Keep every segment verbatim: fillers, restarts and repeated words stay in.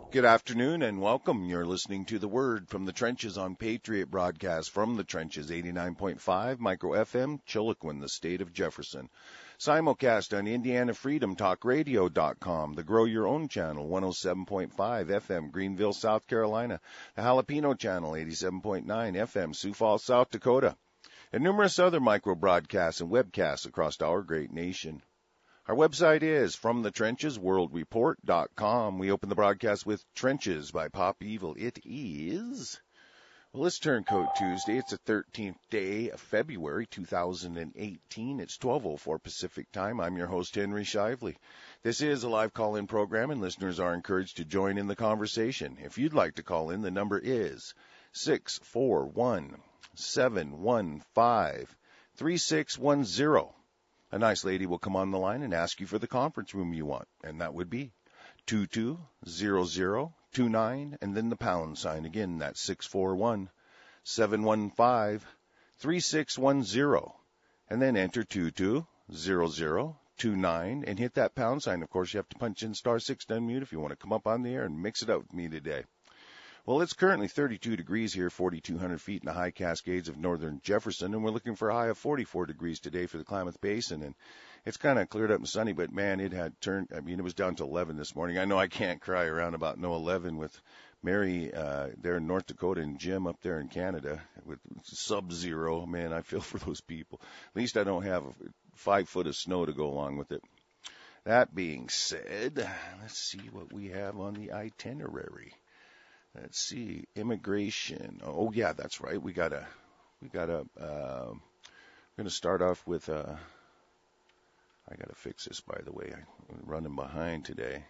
Good afternoon and welcome. You're listening to The Word from the Trenches on Patriot Broadcast from the Trenches, eighty-nine point five Micro F M, Chiloquin, the state of Jefferson. Simulcast on Indiana Freedom Talk Radio dot com, the Grow Your Own channel, one oh seven point five F M, Greenville, South Carolina, the Jalapeno channel, eighty-seven point nine F M, Sioux Falls, South Dakota, and numerous other micro broadcasts and webcasts across our great nation. Our website is from the trenches world report dot com. We open the broadcast with Trenches by Pop Evil. It is, well, it's Turncoat Tuesday. It's the thirteenth day of February, two thousand eighteen. It's twelve oh four Pacific time. I'm your host, Henry Shively. This is a live call-in program, and listeners are encouraged to join in the conversation. If you'd like to call in, the number is six four one, seven one five, three six one zero. A nice lady will come on the line and ask you for the conference room you want, and that would be two two zero zero two nine, and then the pound sign. Again, that's six four one, seven one five, three six one zero, and then enter two two zero zero two nine and hit that pound sign. Of course, you have to punch in star six to unmute if you want to come up on the air and mix it up with me today. Well, it's currently thirty-two degrees here, forty-two hundred feet in the high Cascades of northern Jefferson, and we're looking for a high of forty-four degrees today for the Klamath Basin. And it's kind of cleared up and sunny, but man, it had turned, I mean, it was down to eleven this morning. I know I can't cry around about no eleven with Mary uh, there in North Dakota and Jim up there in Canada with sub-zero. Man, I feel for those people. At least I don't have five foot of snow to go along with it. That being said, let's see what we have on the itinerary. Let's see, immigration. Oh, yeah, that's right. We got to, we got to, uh, we're going to start off with, uh, I got to fix this, by the way. I'm running behind today.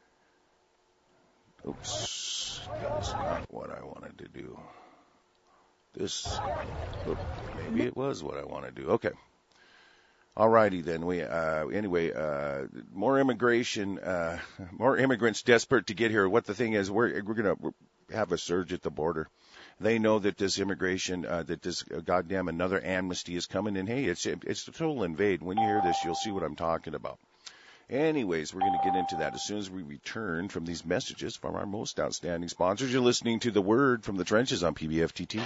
Oops, that's not what I wanted to do. This, oh, maybe it was what I want to do. Okay. All righty then. We uh, anyway, uh, more immigration, uh, more immigrants desperate to get here. What the thing is, we're we're gonna have a surge at the border. They know that this immigration, uh, that this uh, goddamn another amnesty is coming. And hey, it's it's a total invade. When you hear this, you'll see what I'm talking about. Anyways, we're going to get into that as soon as we return from these messages from our most outstanding sponsors. You're listening to The Word from the Trenches on P B F T T.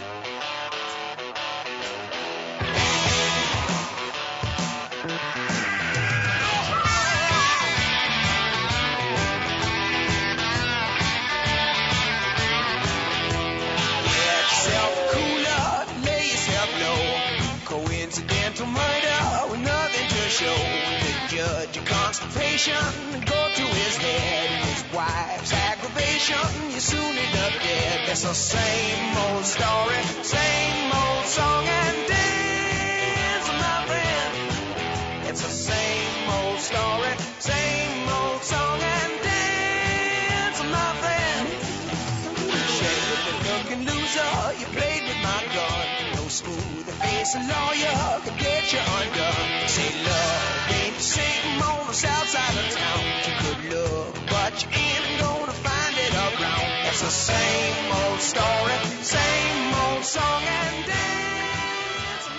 Go to his head, his wife's aggravation, you soon end up dead. It's the same old story, same old song and dance, my friend. It's the same old story, same old song and dance, my friend. Shake with the looking loser, you played with my gun. No smooth face lawyer could get you undone. Say love ain't the same on the south side of town. You could look, but you ain't gonna find it around. It's the same old story, same old song and dance,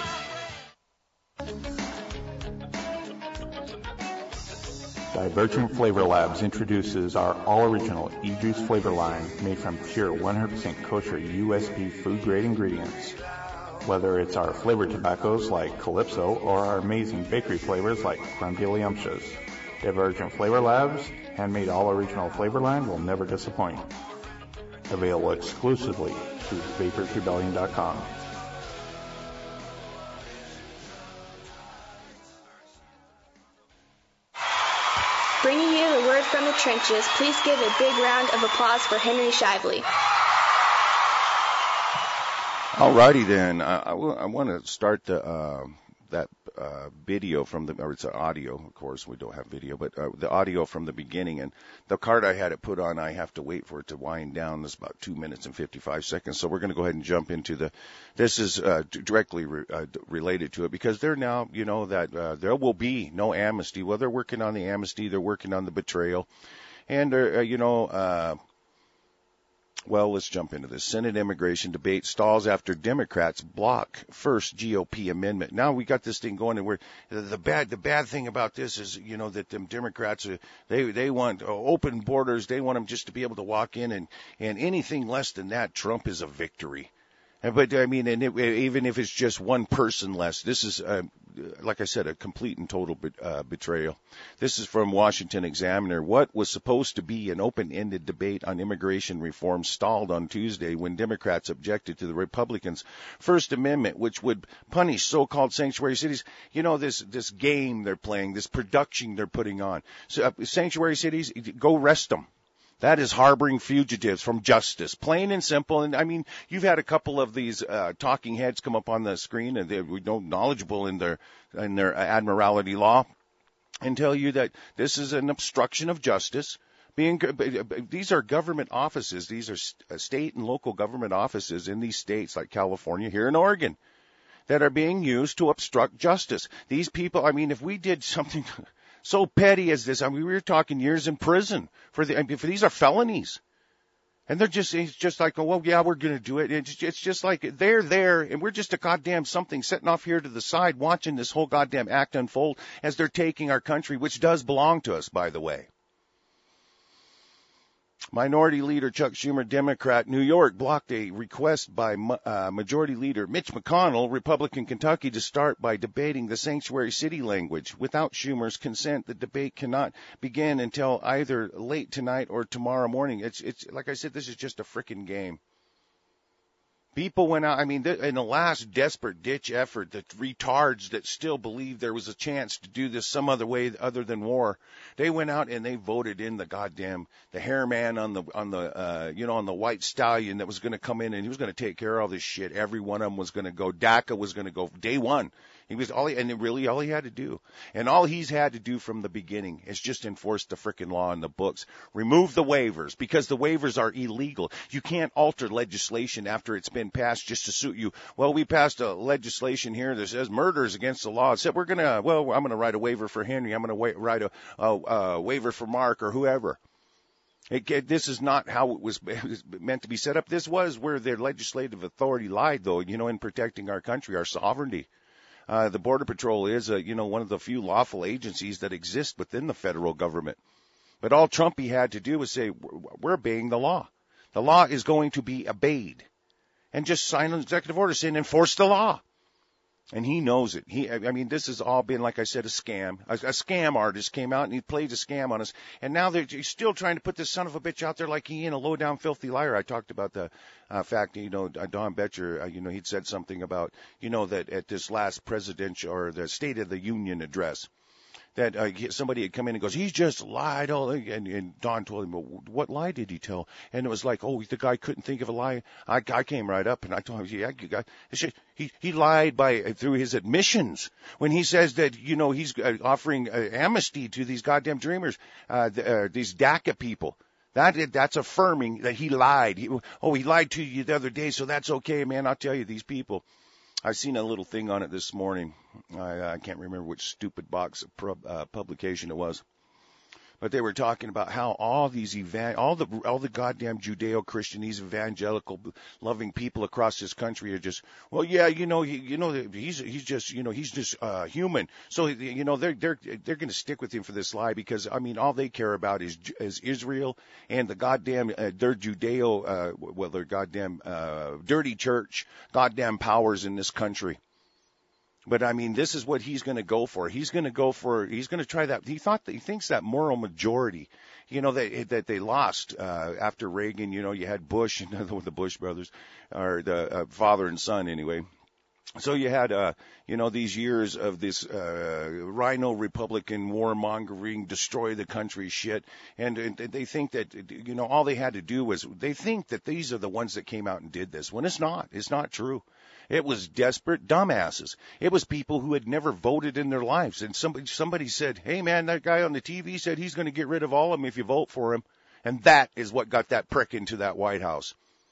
my friend. Divergent Flavor Labs introduces our all-original e-juice flavor line made from pure one hundred percent kosher U S P food-grade ingredients. Whether it's our flavored tobaccos like Calypso or our amazing bakery flavors like Crumbuliumptious, Divergent Flavor Labs' handmade all-original flavor line will never disappoint. Available exclusively through vapors rebellion dot com. Bringing you the word from the trenches, please give a big round of applause for Henry Shively. All righty then. I, I, I want to start the, uh, that uh, video from the, or it's an audio, of course, we don't have video, but uh, the audio from the beginning. And the card I had it put on, I have to wait for it to wind down. It's about two minutes and fifty-five seconds. So we're going to go ahead and jump into the, this is uh, directly re, uh, related to it, because they're now, you know, that uh, there will be no amnesty. Well, they're working on the amnesty, they're working on the betrayal. And, uh, you know, uh, Well, let's jump into this. Senate immigration debate stalls after Democrats block first G O P amendment. Now we got this thing going, and we're the bad. The bad thing about this is, you know, that them Democrats are, they they want open borders. They want them just to be able to walk in, and and anything less than that, Trump is a victory. But I mean, and it, even if it's just one person less, this is, uh, like I said, a complete and total be, uh, betrayal. This is from Washington Examiner. What was supposed to be an open-ended debate on immigration reform stalled on Tuesday when Democrats objected to the Republicans' First Amendment, which would punish so-called sanctuary cities. You know, this this game they're playing, this production they're putting on. So, uh, sanctuary cities, go arrest them. That is harboring fugitives from justice, plain and simple. And I mean, you've had a couple of these uh, talking heads come up on the screen, and they're knowledgeable in their in their admiralty law, and tell you that this is an obstruction of justice. Being these are government offices, these are state and local government offices in these states like California, here in Oregon, that are being used to obstruct justice. These people, I mean, if we did something so petty as this, I mean, we were talking years in prison for the, I mean, for these are felonies. And they're just, it's just like, oh, well, yeah, we're going to do it. It's, it's just like they're there and we're just a goddamn something sitting off here to the side watching this whole goddamn act unfold as they're taking our country, which does belong to us, by the way. Minority Leader Chuck Schumer, Democrat, New York, blocked a request by uh, Majority Leader Mitch McConnell, Republican Kentucky, to start by debating the sanctuary city language. Without Schumer's consent, the debate cannot begin until either late tonight or tomorrow morning. It's, it's like I said, this is just a frickin' game. People went out, I mean, in the last desperate ditch effort, the retards that still believed there was a chance to do this some other way other than war, they went out and they voted in the goddamn, the hair man on the, on the, uh, you know, on the white stallion that was going to come in and he was going to take care of all this shit. Every one of them was going to go. DACA was going to go day one. He was all, he, and really all he had to do, and all he's had to do from the beginning is just enforce the frickin' law in the books. Remove the waivers, because the waivers are illegal. You can't alter legislation after it's been passed just to suit you. Well, we passed a legislation here that says murder is against the law. It said we're gonna, well, I'm gonna write a waiver for Henry. I'm gonna wa- write a, a, a waiver for Mark or whoever. It, this is not how it was, it was meant to be set up. This was where their legislative authority lied, though, you know, in protecting our country, our sovereignty. Uh, the Border Patrol is, uh, you know, one of the few lawful agencies that exist within the federal government. But all Trumpy had to do was say, we're obeying the law. The law is going to be obeyed. And just sign an executive order saying enforce the law. And he knows it. He, I mean, this has all been, like I said, a scam. A, a scam artist came out and he played a scam on us. And now they're still trying to put this son of a bitch out there like he ain't a low-down, filthy liar. I talked about the uh, fact, you know, Don Betcher, uh, you know, he'd said something about, you know, that at this last presidential or the State of the Union address, that uh, somebody had come in and goes, he's just lied. All and, and Don told him, well, what lie did he tell? And it was like, oh, the guy couldn't think of a lie. I, I came right up and I told him, yeah, you got, he he lied by through his admissions when he says that, you know, he's uh, offering uh, amnesty to these goddamn dreamers, uh, the, uh, these DACA people. That that's affirming that he lied. He, oh, he lied to you the other day, so that's okay, man. I'll tell you, these people. I seen a little thing on it this morning. I, I can't remember which stupid box of uh, publication it was, but they were talking about how all these evan- all the all the goddamn Judeo-Christian, these evangelical loving people across this country are just, well, yeah, you know, he, you know, he's he's just, you know, he's just uh, human. So you know, they're they're they're going to stick with him for this lie because I mean, all they care about is is Israel and the goddamn uh, their Judeo, uh, well, their goddamn uh, dirty church, goddamn powers in this country. But I mean, this is what he's going to go for. He's going to go for. He's going to try that. He thought that he thinks that moral majority, you know, that that they lost uh, after Reagan. You know, you had Bush and the Bush brothers, or the uh, father and son anyway. So you had, uh, you know, these years of this uh, rhino Republican warmongering, destroy the country shit, and, and they think that, you know, all they had to do was they think that these are the ones that came out and did this. When it's not, it's not true. It was desperate dumbasses. It was people who had never voted in their lives. And somebody, somebody said, hey, man, that guy on the T V said he's going to get rid of all of them if you vote for him. And that is what got that prick into that White House.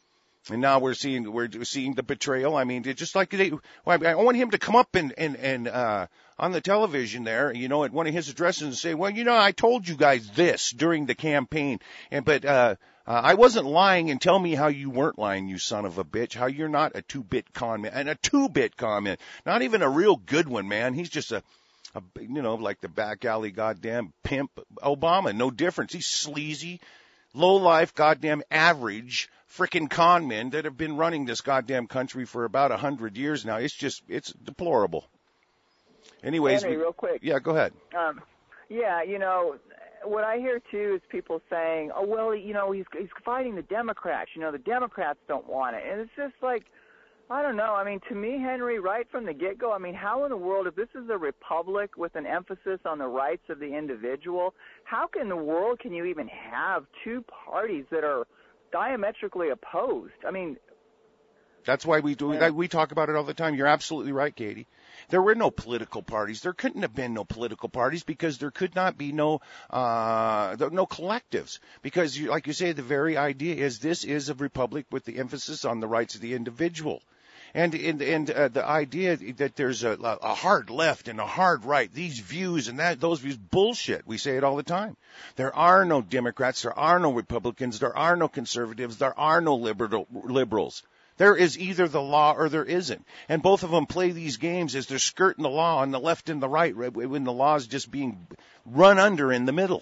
And now we're seeing we're seeing the betrayal. I mean, it's just like they. I want him to come up and and and uh, on the television there, you know, at one of his addresses and say, well, you know, I told you guys this during the campaign, and but uh, uh, I wasn't lying, and tell me how you weren't lying, you son of a bitch. How you're not a two-bit con man, and a two-bit con man, not even a real good one, man. He's just a. A, you know, like the back alley goddamn pimp Obama, no difference. He's sleazy, low-life, goddamn average frickin' con men that have been running this goddamn country for about a hundred years now. It's just, it's deplorable. Anyways, Henry, we, real quick. Yeah, go ahead. Um, yeah, you know, what I hear too is people saying, "Oh, well, you know, he's he's fighting the Democrats. You know, the Democrats don't want it," and it's just like, I don't know. I mean, to me, Henry, right from the get-go, I mean, how in the world, if this is a republic with an emphasis on the rights of the individual, how in the world can you even have two parties that are diametrically opposed? I mean, that's why we do. Yeah. We talk about it all the time. You're absolutely right, Katie. There were no political parties. There couldn't have been no political parties because there could not be no uh, no collectives. Because, you, like you say, the very idea is this is a republic with the emphasis on the rights of the individual. And and, and uh, the idea that there's a, a hard left and a hard right, these views and that those views, bullshit. We say it all the time. There are no Democrats, there are no Republicans, there are no conservatives, there are no liberal, liberals. There is either the law or there isn't. And both of them play these games as they're skirting the law on the left and the right when the law is just being run under in the middle,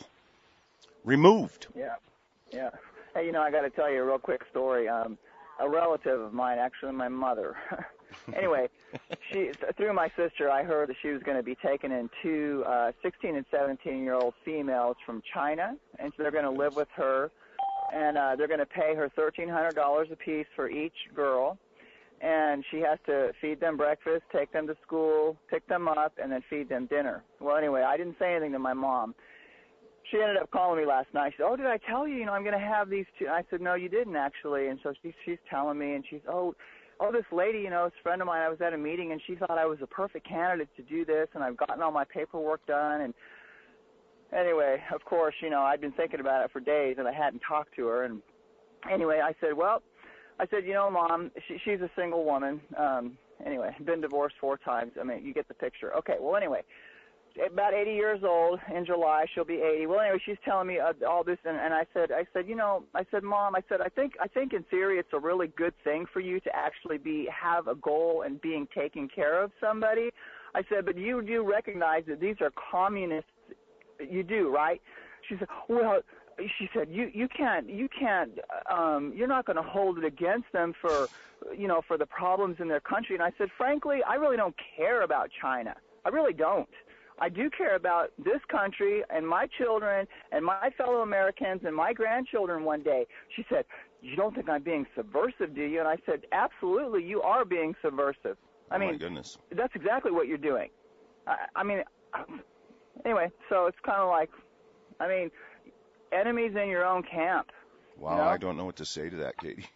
removed. Yeah, yeah. Hey, you know, I got to tell you a real quick story. Um, a relative of mine, actually my mother. Anyway, she through my sister, I heard that she was going to be taking in two uh, sixteen and seventeen-year-old females from China, and so they're going to live with her. And uh, they're going to pay her thirteen hundred dollars a piece for each girl, and she has to feed them breakfast, take them to school, pick them up, and then feed them dinner. Well, anyway, I didn't say anything to my mom. She ended up calling me last night. She said, "Oh, did I tell you, you know, I'm going to have these two?" I said, "No, you didn't, actually." And so she, she's telling me, and she's, oh, oh, this lady, you know, this friend of mine, I was at a meeting, and she thought I was a perfect candidate to do this, and I've gotten all my paperwork done, and anyway, of course, you know, I'd been thinking about it for days, and I hadn't talked to her. And anyway, I said, well, I said, you know, Mom, she, she's a single woman. Um, anyway, been divorced four times. I mean, you get the picture. Okay, well, anyway, about eighty years old in July. She'll be eighty. Well, anyway, she's telling me uh, all this, and, and I said, I said, you know, I said, Mom, I said, I think, I think in theory it's a really good thing for you to actually be have a goal and being taking care of somebody. I said, but you do recognize that these are communist. You do, right? She said, well, she said, you, you can't, you can't, um, you're not going to hold it against them for, you know, for the problems in their country. And I said, frankly, I really don't care about China. I really don't. I do care about this country and my children and my fellow Americans and my grandchildren one day. She said, you don't think I'm being subversive, do you? And I said, absolutely, you are being subversive. I oh mean, my goodness. That's exactly what you're doing. I, I mean, anyway, so it's kind of like, I mean, enemies in your own camp. Wow, you know? I don't know what to say to that, Katie.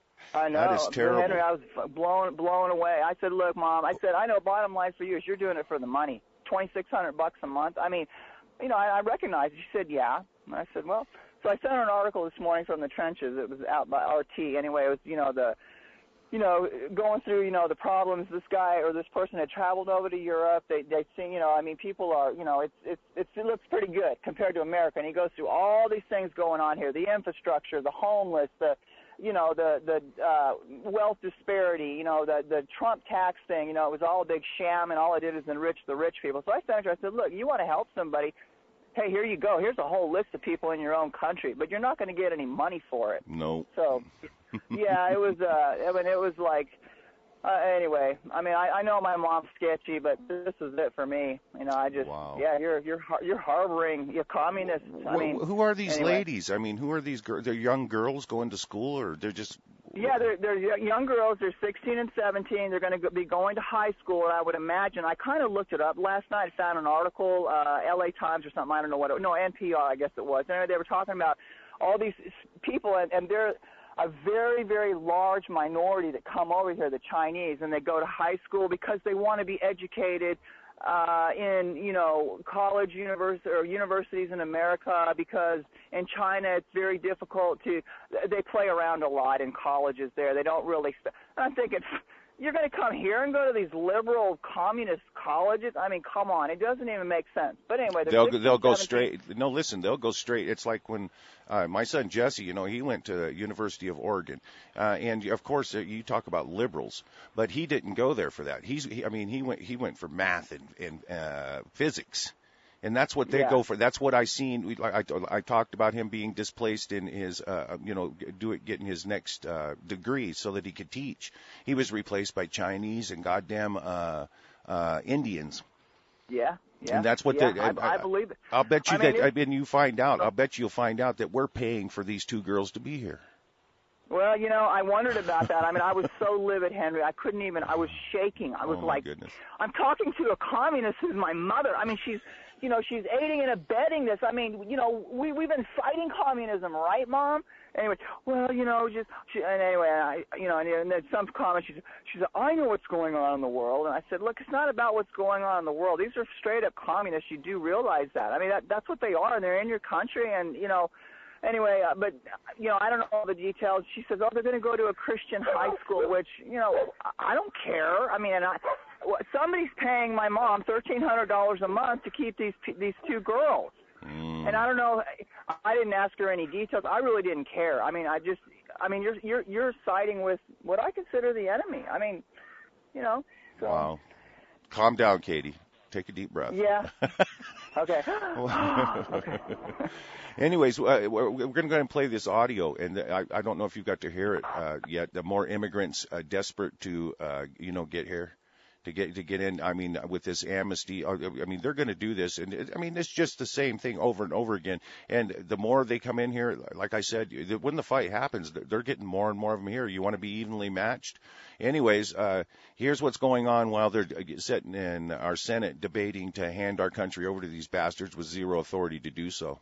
I know. That is terrible. Henry, I was blown, blown away. I said, look, Mom, I said, I know bottom line for you is you're doing it for the money, twenty-six hundred bucks a month. I mean, you know, I, I recognize it. She said, yeah. And I said, well, so I sent her an article this morning from the trenches. It was out by R T. Anyway, it was, you know, the, you know, going through, you know, the problems. This guy or this person had traveled over to Europe. They, they seen, you know, I mean, people are, you know, it's, it's, it's, it looks pretty good compared to America. And he goes through all these things going on here: the infrastructure, the homeless, the, you know, the the uh, wealth disparity, you know, the the Trump tax thing. You know, it was all a big sham, and all it did is enrich the rich people. So I sent her. I said, look, you want to help somebody? Hey, here you go. Here's a whole list of people in your own country, but you're not going to get any money for it. No. So, yeah, it was. Uh, I mean, it was like. Uh, anyway, I mean, I, I know my mom's sketchy, but this is it for me. You know, I just, wow. yeah, you're you're you're harboring, you're communists. I mean, who are these anyway. ladies? I mean, who are these girls? They're young girls going to school, or they're just. Yeah, they're they're young girls. They're sixteen and seventeen. They're going to be going to high school. And I would imagine. I kind of looked it up last night. I found an article, uh, L A Times or something. I don't know what. It, no, N P R, I guess it was. Anyway, they were talking about all these people, and, and they're a very, very large minority that come over here, the Chinese, and they go to high school because they want to be educated, uh, in, you know, college university or universities in America, because in China it's very difficult to, they play around a lot in colleges there. They don't really, st- I'm thinking, you're going to come here and go to these liberal communist colleges? I mean, come on. It doesn't even make sense. But anyway, they'll sixteen, they'll go seventeen. straight. No, listen, they'll go straight. It's like when uh, my son Jesse, you know, he went to the University of Oregon, uh, and of course uh, you talk about liberals, but he didn't go there for that. He's, he, I mean, he went he went for math and, and uh, physics. And that's what they yeah. go for. That's what I seen. We, I, I talked about him being displaced in his, uh, you know, do it, getting his next uh, degree so that he could teach. He was replaced by Chinese and goddamn uh, uh, Indians. Yeah, yeah. And that's what yeah, they. I, I, I believe it. I'll bet you I mean, that. I mean, you find out. I'll bet you'll find out that we're paying for these two girls to be here. Well, you know, I wondered about that. I mean, I was so livid, Henry. I couldn't even. I was shaking. I was oh, like, goodness. I'm talking to a communist who's my mother. I mean, she's. You know, she's aiding and abetting this. I mean, you know, we, we've been fighting communism, right, Mom? Anyway, well, you know, just, she, and anyway, I, you know, and, and then some comment, she said, she said, I know what's going on in the world. And I said, look, it's not about what's going on in the world. These are straight up communists. You do realize that. I mean, that, that's what they are, and they're in your country, and, you know, anyway, uh, but, you know, I don't know all the details. She says, oh, they're going to go to a Christian high school, which, you know, I don't care. I mean, and I, somebody's paying my mom thirteen hundred dollars a month to keep these these two girls. Mm. And I don't know, I didn't ask her any details. I really didn't care. I mean, I just, I mean, you're you're you're siding with what I consider the enemy. I mean, you know. So. Wow. Calm down, Katie. Take a deep breath. Yeah. Okay. Okay. Anyways, uh, we're, we're going to go ahead and play this audio, and I, I don't know if you got to hear it uh, yet. The more immigrants uh, desperate to, uh, you know, get here. To get to get in, I mean, with this amnesty, I mean, they're going to do this, and it, I mean, it's just the same thing over and over again. And the more they come in here, like I said, when the fight happens, they're getting more and more of them here. You want to be evenly matched. Anyways, uh, here's what's going on while they're sitting in our Senate debating to hand our country over to these bastards with zero authority to do so.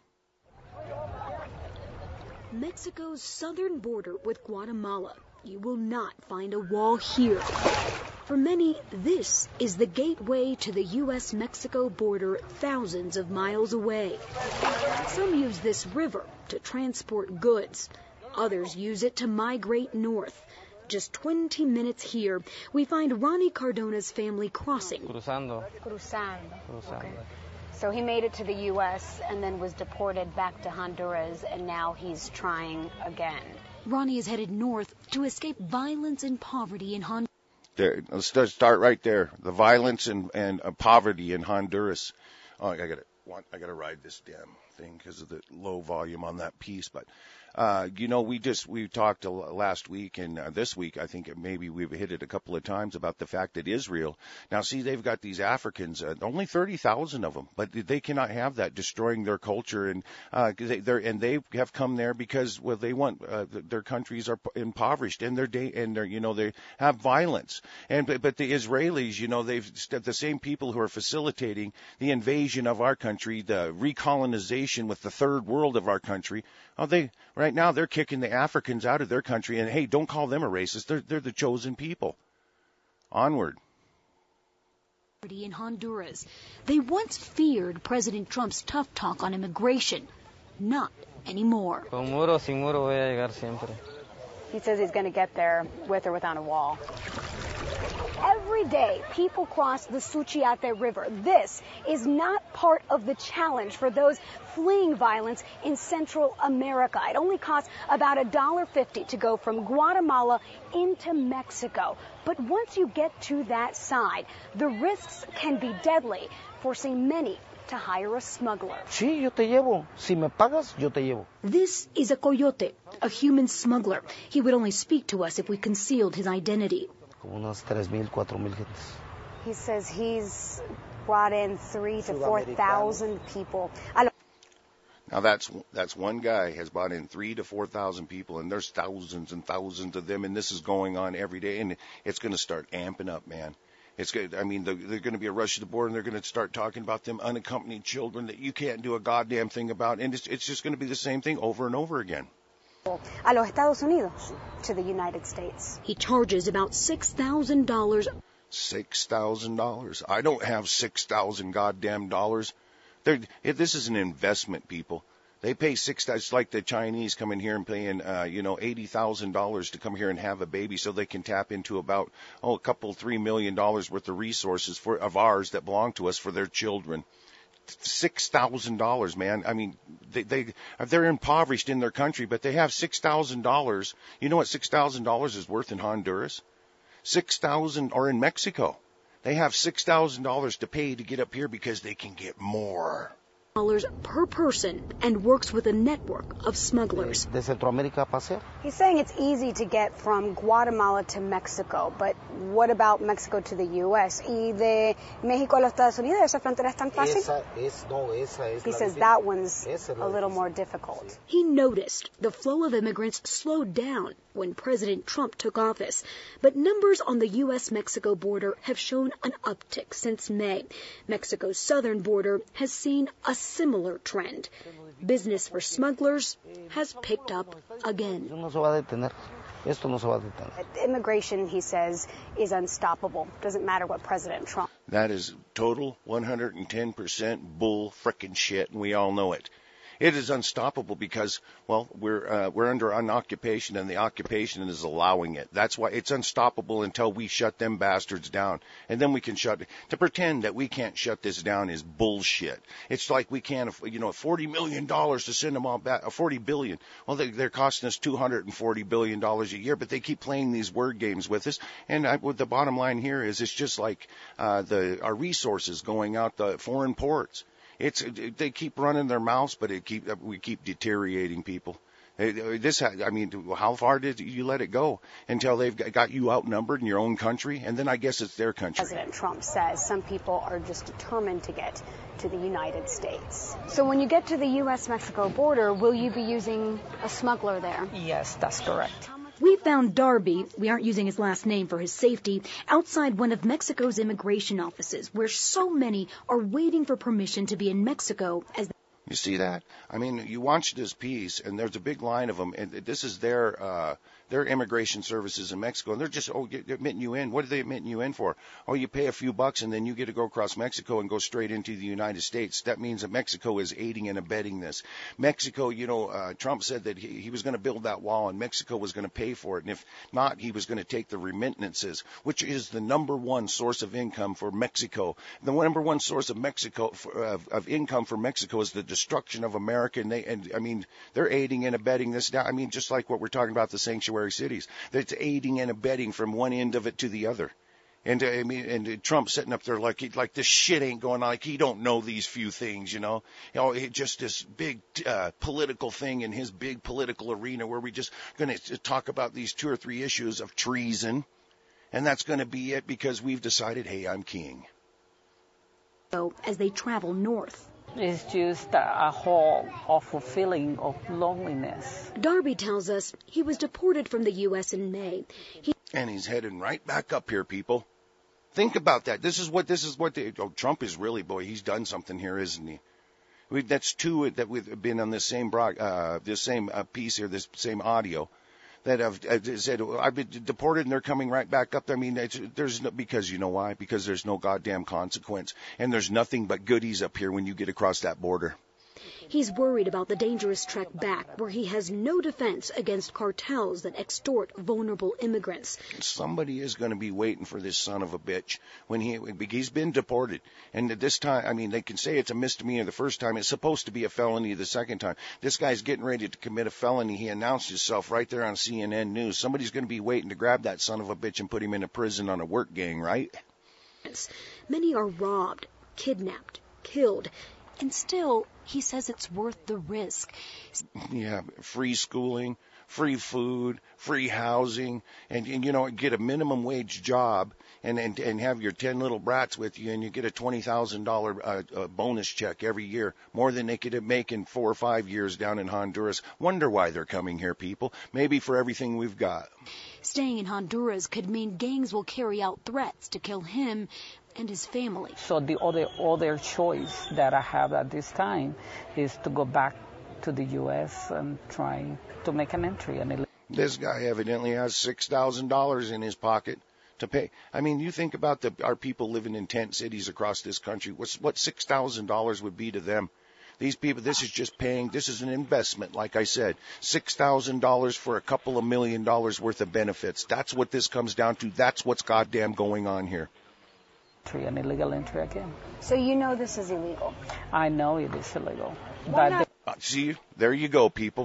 Mexico's southern border with Guatemala. You will not find a wall here. For many, this is the gateway to the U S Mexico border thousands of miles away. Some use this river to transport goods. Others use it to migrate north. Just twenty minutes here, we find Ronnie Cardona's family crossing. Cruzando. Cruzando. Cruzando. Okay. So he made it to the U S and then was deported back to Honduras, and now he's trying again. Ronnie is headed north to escape violence and poverty in Honduras. There, let's start right there. The violence and, and uh, poverty in Honduras. Oh, I got to I got to ride this damn thing because of the low volume on that piece. But uh, you know, we just we talked last week and uh, this week. I think maybe we've hit it a couple of times about the fact that Israel. Now, see, they've got these Africans, uh, only thirty thousand of them, but they cannot have that, destroying their culture, and uh, they they're, and they have come there because well, they want uh, their countries are impoverished and they're da- and they're you know they have violence. And but, but the Israelis, you know, they've the same people who are facilitating the invasion of our country, the recolonization with the third world of our country. Oh, they right now they're kicking the Africans out of their country, and hey, don't call them a racist. They're they're the chosen people. Onward. In Honduras, they once feared President Trump's tough talk on immigration. Not anymore. Con muro, sin muro, voy a llegar siempre. He says he's going to get there with or without a wall. Every day, people cross the Suchiate River. This is not part of the challenge for those fleeing violence in Central America. It only costs about one dollar fifty to go from Guatemala into Mexico. But once you get to that side, the risks can be deadly, forcing many to hire a smuggler. Sí, yo te llevo. Si me pagas, yo te llevo. This is a coyote, a human smuggler. He would only speak to us if we concealed his identity. Como unas tres mil, cuatro mil gentes. He says he's brought in three to four thousand people. Now that's that's one guy has brought in three to four thousand people, and there's thousands and thousands of them, and this is going on every day, and it's going to start amping up, man. It's good. I mean, they're, they're going to be a rush to the border, and they're going to start talking about them unaccompanied children that you can't do a goddamn thing about, and it's, it's just going to be the same thing over and over again. A los Estados Unidos, to the United States. He charges about six thousand dollars. Six thousand dollars. I don't have six thousand goddamn dollars. They're, this is an investment, people. They pay six. It's like the Chinese coming here and paying, uh, you know, eighty thousand dollars to come here and have a baby, so they can tap into about oh a couple three million dollars worth of resources for of ours that belong to us for their children. Six thousand dollars, man. I mean, they they they're impoverished in their country, but they have six thousand dollars. You know what six thousand dollars is worth in Honduras? Six thousand, or in Mexico, they have six thousand dollars to pay to get up here because they can get more. Dollars per person and works with a network of smugglers. De Centroamérica paseo. He's saying it's easy to get from Guatemala to Mexico, but what about Mexico to the U S? Y de México a los Estados Unidos, esa frontera es tan fácil? Esa es, no, esa es He la says difícil. that one's Esa es a la little difícil. more difficult. He noticed the flow of immigrants slowed down when President Trump took office, but numbers on the U S Mexico border have shown an uptick since May. Mexico's southern border has seen a similar trend. Business for smugglers has picked up again. No se va a detener. Esto no se va a detener. Immigration, he says, is unstoppable. Doesn't matter what President Trump. That is total one hundred ten percent bull frickin' shit, and we all know it. It is unstoppable because, well, we're uh, we're under an occupation, and the occupation is allowing it. That's why it's unstoppable until we shut them bastards down, and then we can shut. To pretend that we can't shut this down is bullshit. It's like we can't, you know, forty million dollars to send them all back, forty billion. Well, they, they're costing us two hundred forty billion dollars a year, but they keep playing these word games with us. And I, what the bottom line here is, it's just like uh, the our resources going out the foreign ports. It's they keep running their mouths, but it keep we keep deteriorating people. This, I mean, how far did you let it go until they've got you outnumbered in your own country, and then I guess it's their country. President Trump says some people are just determined to get to the United States. So when you get to the U S Mexico border, will you be using a smuggler there? Yes, that's correct. We found Darby, we aren't using his last name for his safety, outside one of Mexico's immigration offices, where so many are waiting for permission to be in Mexico as You see that? I mean, you watch this piece, and there's a big line of them, and this is their uh, their immigration services in Mexico, and they're just, oh, get, admitting you in. What are they admitting you in for? Oh, you pay a few bucks, and then you get to go across Mexico and go straight into the United States. That means that Mexico is aiding and abetting this. Mexico, you know, uh, Trump said that he, he was going to build that wall, and Mexico was going to pay for it, and if not, he was going to take the remittances, which is the number one source of income for Mexico. The number one source of Mexico for, of, of income for Mexico is the destruction of America, and they, and I mean, they're aiding and abetting this now. I mean, just like what we're talking about, the sanctuary cities, that's aiding and abetting from one end of it to the other. And uh, I mean, and Trump sitting up there like he, like this shit ain't going on, like he don't know these few things, you know. You know, it just this big uh, political thing in his big political arena where we just going to talk about these two or three issues of treason, and that's going to be it because we've decided, hey, I'm king. So as they travel north. It's just a whole awful feeling of loneliness. Darby tells us he was deported from the U S in May. He and he's heading right back up here, people. Think about that. This is what this is what they, oh, Trump is really, boy, he's done something here, isn't he? We, that's two that we've been on this same broad, uh, this same uh, piece here, this same audio. That have uh, said, I've been deported and they're coming right back up. I mean, it's, there's no, because you know why? Because there's no goddamn consequence. And there's nothing but goodies up here when you get across that border. He's worried about the dangerous trek back where he has no defense against cartels that extort vulnerable immigrants. Somebody is going to be waiting for this son of a bitch when he, he's been deported. And this time, I mean, they can say it's a misdemeanor the first time. It's supposed to be a felony the second time. This guy's getting ready to commit a felony. He announced himself right there on C N N News. Somebody's going to be waiting to grab that son of a bitch and put him in a prison on a work gang, right? Many are robbed, kidnapped, killed. And still, he says it's worth the risk. Yeah, free schooling, free food, free housing, and, and you know, get a minimum wage job and, and, and have your ten little brats with you, and you get a twenty thousand dollars uh, uh, bonus check every year, more than they could make in four or five years down in Honduras. Wonder why they're coming here, people. Maybe for everything we've got. Staying in Honduras could mean gangs will carry out threats to kill him and his family. So the other other choice that I have at this time is to go back to the U S and try to make an entry. And this guy evidently has six thousand dollars in his pocket to pay. I mean, you think about the our people living in tent cities across this country. What's what six thousand dollars would be to them? These people, this is just paying. This is an investment, like I said, six thousand dollars for a couple of million dollars worth of benefits. That's what this comes down to. That's what's goddamn going on here. An illegal entry again. So you know this is illegal? I know it is illegal. Why But not? Uh, see, there you go, people.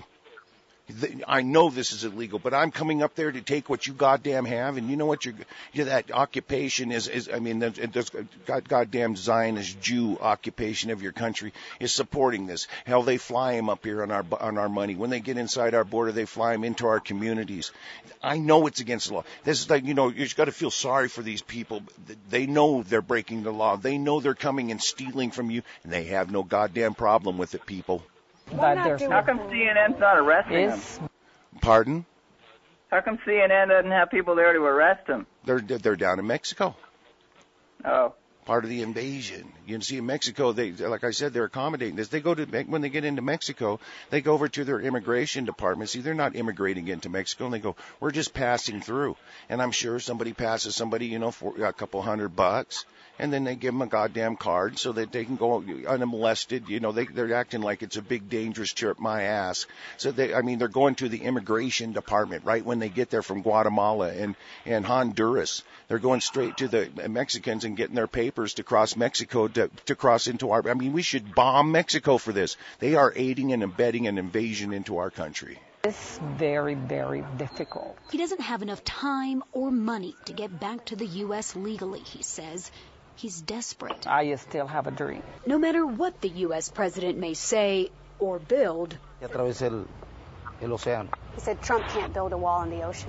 I know this is illegal, but I'm coming up there to take what you goddamn have, and you know what your that occupation is. Is I mean, there's god, goddamn Zionist Jew occupation of your country is supporting this. Hell, they fly him up here on our on our money. When they get inside our border, they fly him into our communities. I know it's against the law. This is like, you know, you just got to feel sorry for these people. They know they're breaking the law. They know they're coming and stealing from you, and they have no goddamn problem with it, people. But there's How come C N N's not arresting him? is Pardon? How come C N N doesn't have people there to arrest him? They're they're down in Mexico. Oh. Part of the invasion. You see, in Mexico, they, like I said, they're accommodating this. They go to, when they get into Mexico, they go over to their immigration department. See, they're not immigrating into Mexico, and they go, we're just passing through. And I'm sure somebody passes somebody, you know, for a couple hundred bucks, and then they give them a goddamn card so that they can go unmolested. You know, they, they're acting like it's a big, dangerous trip, my ass. So they, I mean, they're going to the immigration department right when they get there from Guatemala and, and Honduras. They're going straight to the Mexicans and getting their papers to cross Mexico, to, to cross into our, I mean, we should bomb Mexico for this. They are aiding and abetting an invasion into our country. It's very, very difficult. He doesn't have enough time or money to get back to the U S legally, he says. He's desperate. I still have a dream. No matter what the U S president may say or build, Y atravesé el, el océano. He said Trump can't build a wall in the ocean.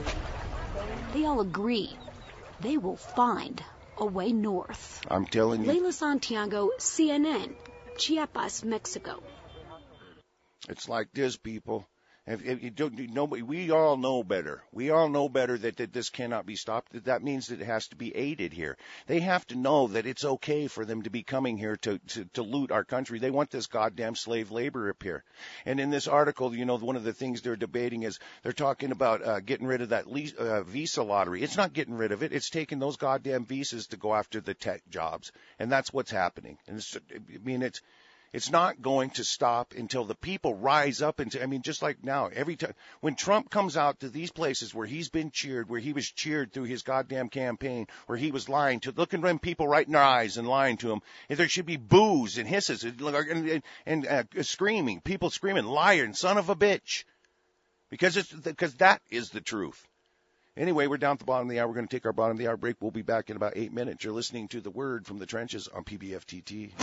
they all agree they will find a way north. I'm telling you. Leila Santiago, C N N, Chiapas, Mexico. It's like this, people. If, if you don't, nobody, we all know better. We all know better that, that this cannot be stopped. That, that means that it has to be aided here. They have to know that it's okay for them to be coming here to, to, to loot our country. They want this goddamn slave labor up here. And in this article, you know, one of the things they're debating is they're talking about uh, getting rid of that lease, uh, visa lottery. It's not getting rid of it. It's taking those goddamn visas to go after the tech jobs. And that's what's happening. And it's, I mean, it's, It's not going to stop until the people rise up. Into, I mean, just like now, every time when Trump comes out to these places where he's been cheered, where he was cheered through his goddamn campaign, where he was lying to, looking them people right in their eyes and lying to them, and there should be boos and hisses and, and, and uh, screaming, people screaming, liar and son of a bitch, because it's because that is the truth. Anyway, we're down at the bottom of the hour. We're going to take our bottom of the hour break. We'll be back in about eight minutes. You're listening to The Word from the Trenches on P B F T T.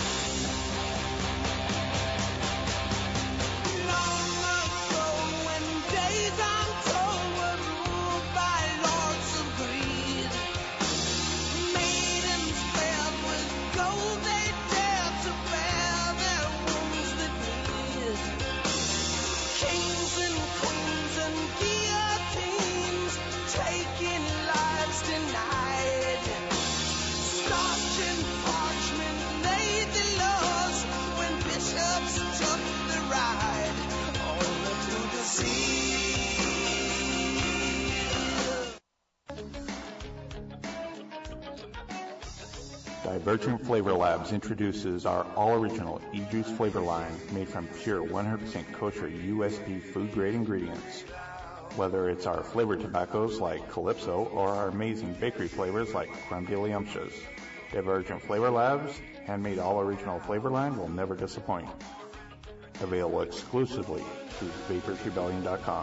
Divergent Flavor Labs introduces our all-original e-juice flavor line made from pure one hundred percent kosher U S P food-grade ingredients. Whether it's our flavored tobaccos like Calypso or our amazing bakery flavors like Crumbuliumptious, Divergent Flavor Labs' handmade all-original flavor line will never disappoint. Available exclusively through vapors rebellion dot com.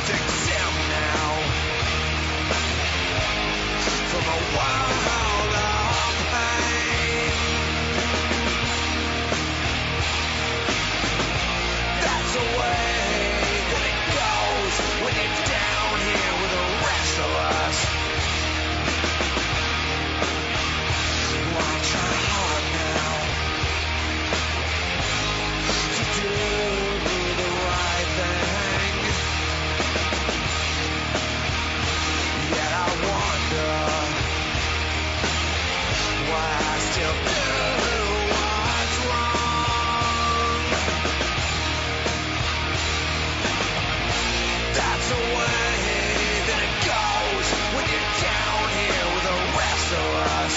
fix him now. From a world of pain. That's the way that it goes when you're down here with the rest of us. Why try hard now to do the right thing? Yet I wonder why I still do what's wrong. That's the way that it goes when you're down here with the rest of us.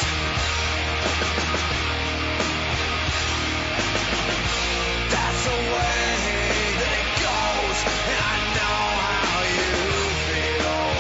That's the way that it goes, and I know how you feel.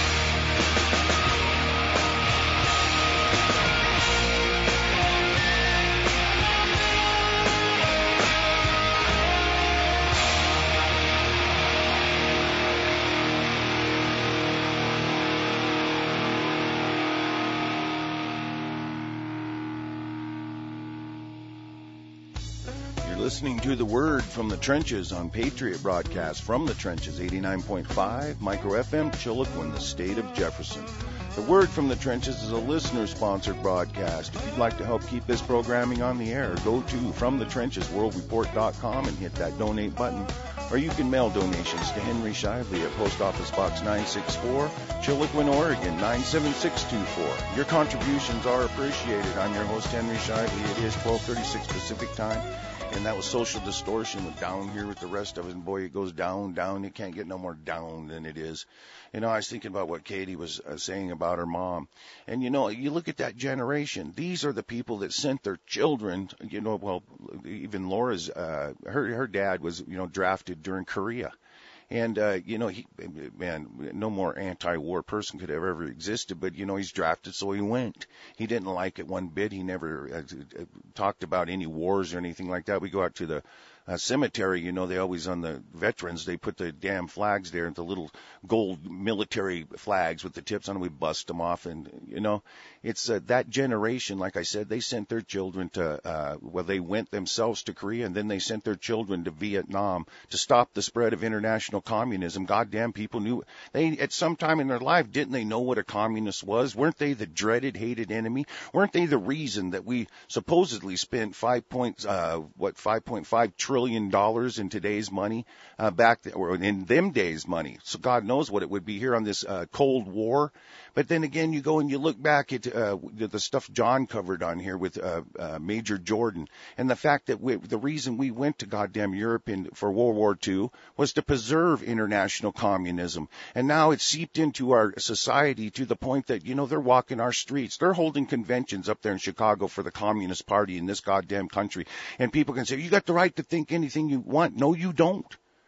You're listening to The Word from the Trenches on Patriot Broadcast from the Trenches, eighty-nine point five, Micro F M, Chilliquin, the state of Jefferson. The Word from the Trenches is a listener-sponsored broadcast. If you'd like to help keep this programming on the air, go to from the trenches world report dot com and hit that donate button. Or you can mail donations to Henry Shively at Post Office Box nine sixty-four, Chilliquin, Oregon nine seven six two four. Your contributions are appreciated. I'm your host, Henry Shively. It is twelve thirty-six Pacific Time. And that was Social Distortion with Down Here with the rest of it. And boy, it goes down, down. It can't get no more down than it is. You know, I was thinking about what Katie was uh, saying about her mom. And, you know, you look at that generation. These are the people that sent their children, you know, well, even Laura's, uh, her, her dad was, you know, drafted during Korea. And, uh, you know, he, man, no more anti-war person could have ever existed, but, you know, he's drafted, so he went. He didn't like it one bit. He never uh, talked about any wars or anything like that. We go out to the uh, cemetery, you know, they always, on the veterans, they put the damn flags there, the little gold military flags with the tips on them. We bust them off. And, you know, it's uh, that generation, like I said, they sent their children to, uh, well, they went themselves to Korea, and then they sent their children to Vietnam to stop the spread of international communism. Goddamn, people knew, they, at some time in their life, didn't they know what a communist was? Weren't they the dreaded, hated enemy? Weren't they the reason that we supposedly spent five point, uh, what, five point five trillion dollars in today's money, uh, back, th- or in them days money? So God knows what it would be here on this, uh, Cold War. But then again, you go and you look back at uh, the stuff John covered on here with uh, uh, Major Jordan, and the fact that we, the reason we went to goddamn Europe in, for World War Two was to preserve international communism. And now it's seeped into our society to the point that, you know, they're walking our streets. They're holding conventions up there in Chicago for the Communist Party in this goddamn country. And people can say, you got the right to think anything you want. No, you don't.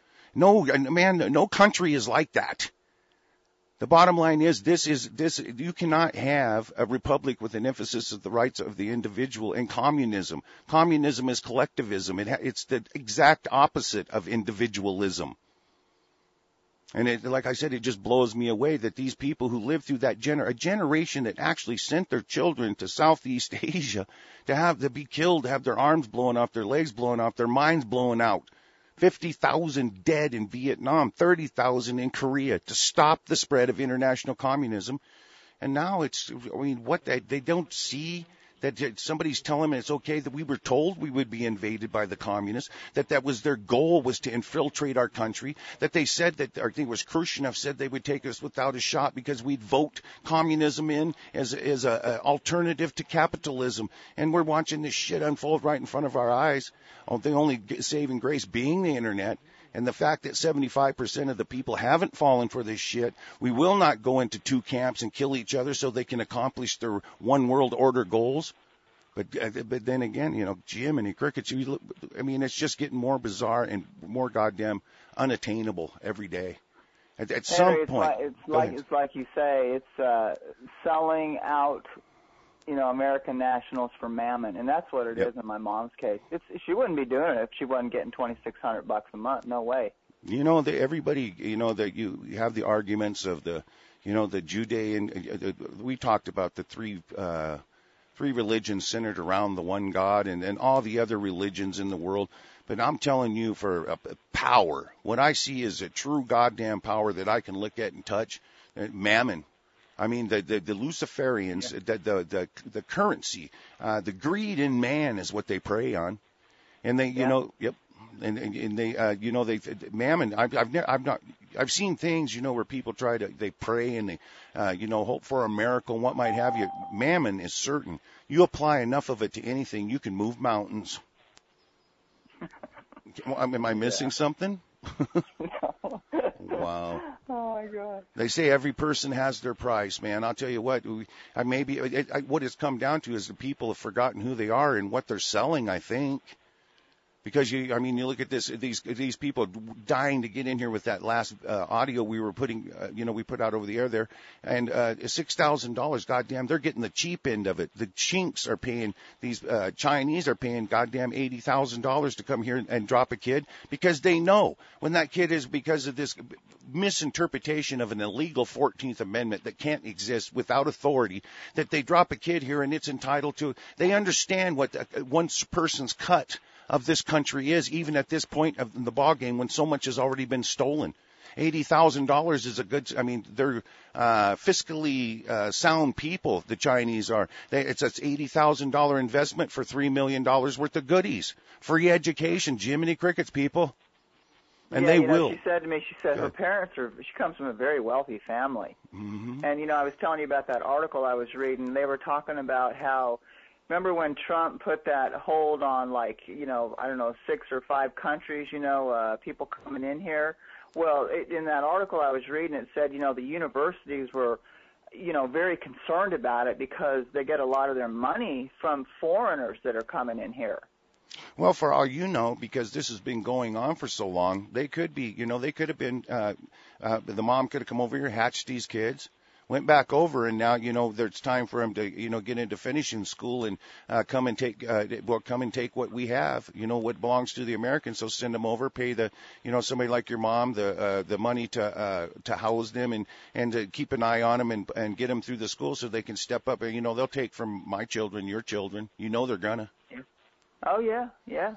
No, man, no country is like that. The bottom line is this is this you cannot have a republic with an emphasis of the rights of the individual and communism. Communism is collectivism. It ha- it's the exact opposite of individualism. And it, like I said, it just blows me away that these people who lived through that gener- a generation that actually sent their children to Southeast Asia to have to be killed, to have their arms blown off, their legs blown off, their minds blown out. fifty thousand dead in Vietnam, thirty thousand in Korea to stop the spread of international communism. And now it's, I mean, what, they, they don't see that somebody's telling them it's okay, that we were told we would be invaded by the communists, that that was their goal, was to infiltrate our country, that they said that, I think it was Khrushchev said they would take us without a shot because we'd vote communism in as, as a, a alternative to capitalism. And we're watching this shit unfold right in front of our eyes. Oh, the only saving grace being the internet. And the fact that seventy-five percent of the people haven't fallen for this shit. We will not go into two camps and kill each other so they can accomplish their one world order goals. But uh, but then again, you know, Jiminy Crickets, you look, I mean, it's just getting more bizarre and more goddamn unattainable every day. At, at some Henry, it's point. Like, it's, like, it's like you say, it's uh, selling out, you know, American nationals for mammon, and that's what it yep. is in my mom's case. It's, she wouldn't be doing it if she wasn't getting twenty-six hundred bucks a month. No way. You know, the, everybody, you know, that you have the arguments of the, you know, the Judean. Uh, we talked about the three, uh, three religions centered around the one God, and, and all the other religions in the world. But I'm telling you, for uh, power, what I see is a true goddamn power that I can look at and touch. Uh, mammon. I mean, the the, the Luciferians, yeah. the, the the the currency, uh, the greed in man is what they prey on, and they, you yeah. know, yep. And, and, and they, uh, you know, they, mammon, I've, I've, never, I've not, I've seen things, you know, where people try to, they pray and they, uh, you know, hope for a miracle and what might have you. Mammon is certain. You apply enough of it to anything, you can move mountains. Am I missing yeah. something? No. Wow. Oh my God. They say every person has their price, man. I'll tell you what, we, I maybe, it, I, what it's come down to is the people have forgotten who they are and what they're selling, I think. Because you, I mean, you look at this, these these people dying to get in here with that last uh, audio we were putting, uh, you know, we put out over the air there, and uh, six thousand dollars. Goddamn, they're getting the cheap end of it. The chinks are paying, these uh, Chinese are paying goddamn eighty thousand dollars to come here and, and drop a kid because they know when that kid is, because of this misinterpretation of an illegal fourteenth Amendment that can't exist without authority, that they drop a kid here and it's entitled to. They understand what the, one person's cut of this country is, even at this point of the ball game when so much has already been stolen. eighty thousand dollars is a good, I mean, they're uh, fiscally uh, sound people, the Chinese are. They, it's an eighty thousand dollars investment for three million dollars worth of goodies. Free education, Jiminy Crickets, people. And yeah, they you know, will. She said to me, she said yeah. her parents are, she comes from a very wealthy family. Mm-hmm. And, you know, I was telling you about that article I was reading. They were talking about how, remember when Trump put that hold on, like, you know, I don't know, six or five countries, you know, uh, people coming in here? Well, it, in that article I was reading, it said, you know, the universities were, you know, very concerned about it because they get a lot of their money from foreigners that are coming in here. Well, for all you know, because this has been going on for so long, they could be, you know, they could have been, uh, uh, the mom could have come over here, hatched these kids, went back over, and now, you know, there's time for him to, you know, get into finishing school and uh, come and take, uh, well, come and take what we have, you know, what belongs to the Americans. So send them over, pay the, you know, somebody like your mom the uh, the money to uh, to house them and and to keep an eye on them and and get them through the school so they can step up. You know, they'll take from my children, your children. You know, they're gonna. Oh yeah, yeah.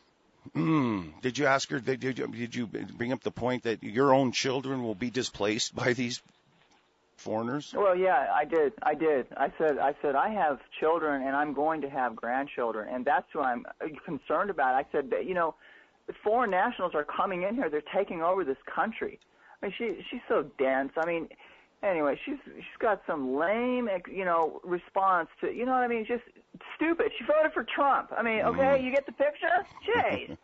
Mm. Did you ask her? Did you, did you bring up the point that your own children will be displaced by these foreigners? Well, yeah, I did. I did. I said, I said, I have children, and I'm going to have grandchildren, and that's who I'm concerned about. I said, you know, foreign nationals are coming in here. They're taking over this country. I mean, she she's so dense. I mean, anyway, she's she's got some lame, you know, response to, you know what I mean? Just stupid. She voted for Trump. I mean, okay, mm. you get the picture? Jeez.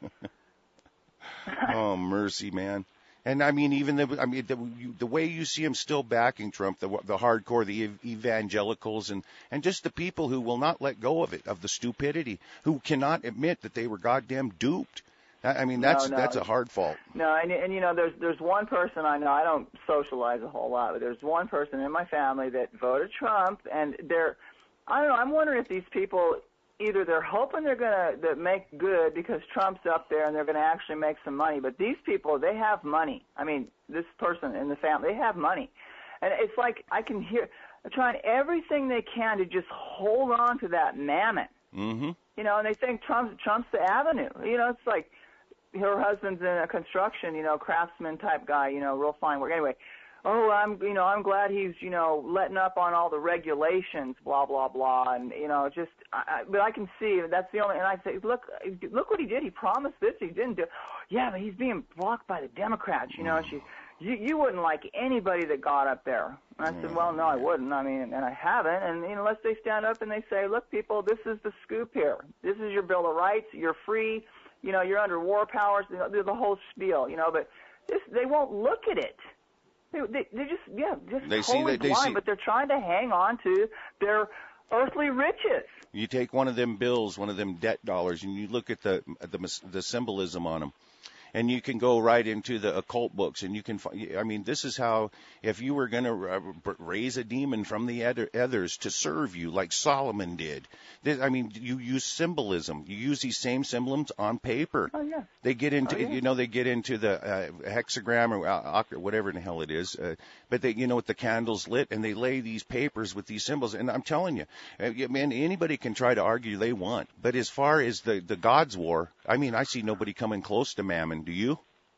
Oh, mercy, man. And I mean, even the, I mean, the, you, the way you see him still backing Trump, the, the hardcore, the evangelicals, and, and just the people who will not let go of it, of the stupidity, who cannot admit that they were goddamn duped. I mean, that's no, no. that's a hard fault. No, and, and you know, there's there's one person I know. I don't socialize a whole lot, but there's one person in my family that voted Trump, and they're, I don't know. I'm wondering if these people, either they're hoping they're gonna that make good because Trump's up there and they're gonna actually make some money. But these people, they have money. I mean, this person in the family, they have money, and it's like I can hear they're trying everything they can to just hold on to that mammon. Mm-hmm. You know, and they think Trump's Trump's the avenue. You know, it's like. Her husband's in a construction, you know, craftsman type guy, you know, real fine work. Anyway, oh, I'm, you know, I'm glad he's, you know, letting up on all the regulations, blah blah blah, and you know, just. I, I, but I can see that's the only. And I say, look, look what he did. He promised this. He didn't do. Yeah, but he's being blocked by the Democrats. You know, and she, you, you wouldn't like anybody that got up there. And I said, well, no, I wouldn't. I mean, and I haven't. And you know, unless they stand up and they say, look, people, this is the scoop here. This is your Bill of Rights. You're free. You know, you're under war powers, you know, the whole spiel, you know, but this, they won't look at it. They, they, they just, yeah, just they totally see, they, blind, they see, but they're trying to hang on to their earthly riches. You take one of them bills, one of them debt dollars, and you look at the the, the symbolism on them. And you can go right into the occult books, and you can find, I mean, this is how, if you were going to uh, raise a demon from the others to serve you, like Solomon did. This, I mean, you use symbolism. You use these same symbols on paper. Oh, yeah. They get into, oh, yeah. you know, they get into the uh, hexagram or uh, whatever the hell it is. Uh, but they, you know, with the candles lit, and they lay these papers with these symbols. And I'm telling you, uh, man, anybody can try to argue they want. But as far as the, the God's war, I mean, I see nobody coming close to Mammon. Do you?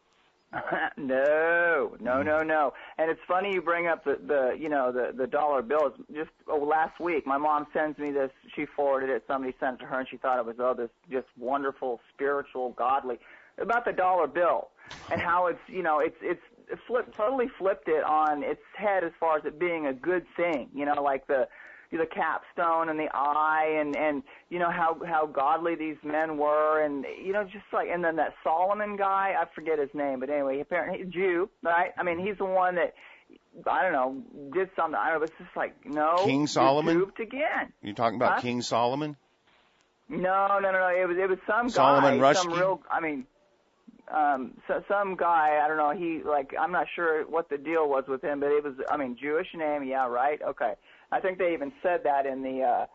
no, no, no, no. And it's funny you bring up the, the you know, the, the dollar bill. It's just oh, last week, my mom sends me this. She forwarded it. Somebody sent it to her, and she thought it was, oh, this just wonderful, spiritual, godly, about the dollar bill and how it's, you know, it's, it's, it flipped, totally flipped it on its head as far as it being a good thing, you know, like the, the capstone and the eye, and and you know how how godly these men were, and you know just like, and then that Solomon guy, I forget his name, but anyway, apparently he's a Jew, right? I mean, he's the one that, I don't know, did something. I don't know, it's just like, no, King Solomon. Duped again. You talking about huh? King Solomon? No, no, no, no. It was it was some Solomon guy, Rushdie? some real. I mean. Um, so, some guy, I don't know, he, like, I'm not sure what the deal was with him, but it was, I mean, Jewish name, yeah, right? Okay. I think they even said that in the, uh,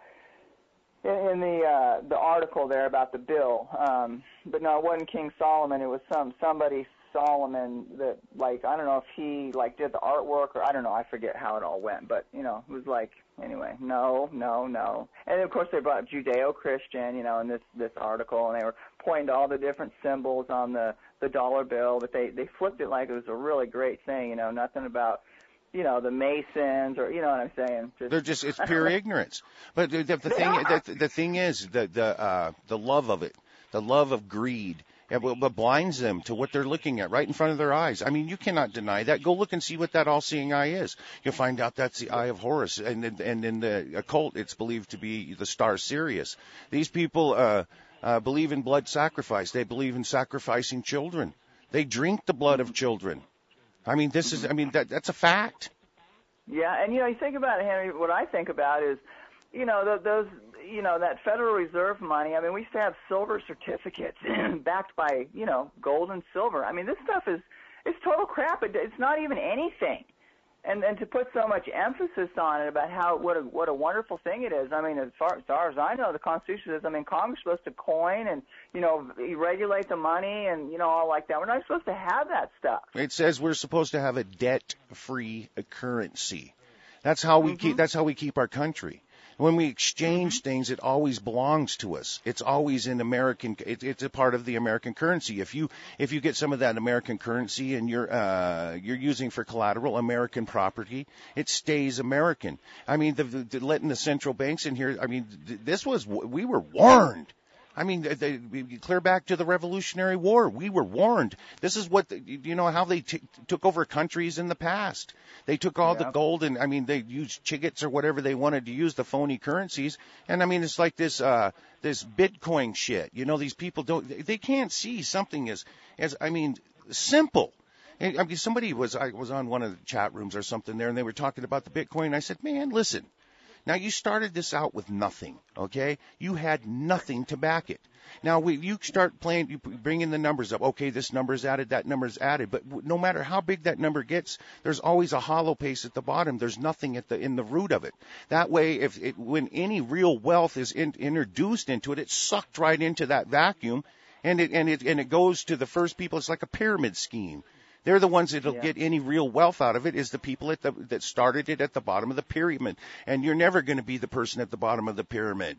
in, in the, uh, the article there about the bill. Um, but no, it wasn't King Solomon, it was some, somebody Solomon that, like, I don't know if he, like, did the artwork, or I don't know, I forget how it all went, but, you know, it was like, anyway, no, no, no. And, of course, they brought up Judeo-Christian, you know, in this, this article, and they were pointing to all the different symbols on the, the dollar bill, but they, they flipped it like it was a really great thing, you know, nothing about, you know, the Masons, or, you know what I'm saying. Just, They're just, it's pure ignorance. But the, the, the thing, the, the thing is, the, the, uh, the love of it, the love of greed, it blinds them to what they're looking at right in front of their eyes. I mean, you cannot deny that. Go look and see what that all-seeing eye is. You'll find out that's the eye of Horus. And, and in the occult, it's believed to be the star Sirius. These people uh, uh, believe in blood sacrifice. They believe in sacrificing children. They drink the blood of children. I mean, this is, I mean, that, that's a fact. Yeah, and, you know, you think about it, Henry, what I think about is, you know, the, those, you know, that Federal Reserve money, I mean, we used to have silver certificates backed by, you know, gold and silver. I mean, this stuff is, it's total crap. It, it's not even anything. And and to put so much emphasis on it about how, what a, what a wonderful thing it is. I mean, as far, as far as I know, the Constitution says, I mean, Congress is supposed to coin and, you know, regulate the money and, you know, all like that. We're not supposed to have that stuff. It says we're supposed to have a debt-free currency. That's how we mm-hmm. keep, that's how we keep our country. When we exchange mm-hmm. things, it always belongs to us. It's always in American. It, it's a part of the American currency. If you if you get some of that American currency and you're uh, you're using for collateral American property, it stays American. I mean, the, the, letting the central banks in here. I mean, this was we were warned. I mean, they, they, clear back to the Revolutionary War. We were warned. This is what, the, you know, how they t- took over countries in the past. They took all yeah. the gold and, I mean, they used chiggits or whatever they wanted to use, the phony currencies. And, I mean, it's like this uh, this Bitcoin shit. You know, these people don't, they can't see something as, as I mean, simple. I mean, somebody was, I was on one of the chat rooms or something there, and they were talking about the Bitcoin. I said, man, listen. Now, you started this out with nothing, okay? You had nothing to back it. Now, we, you start playing, you bring in the numbers up. Okay, this number's added, that number's added. But no matter how big that number gets, there's always a hollow pace at the bottom. There's nothing at the in the root of it. That way, if it, when any real wealth is in, introduced into it, it's sucked right into that vacuum, and it and it and it goes to the first people. It's like a pyramid scheme. They're the ones that'll yeah. get any real wealth out of it is the people at the, that started it at the bottom of the pyramid. And you're never going to be the person at the bottom of the pyramid.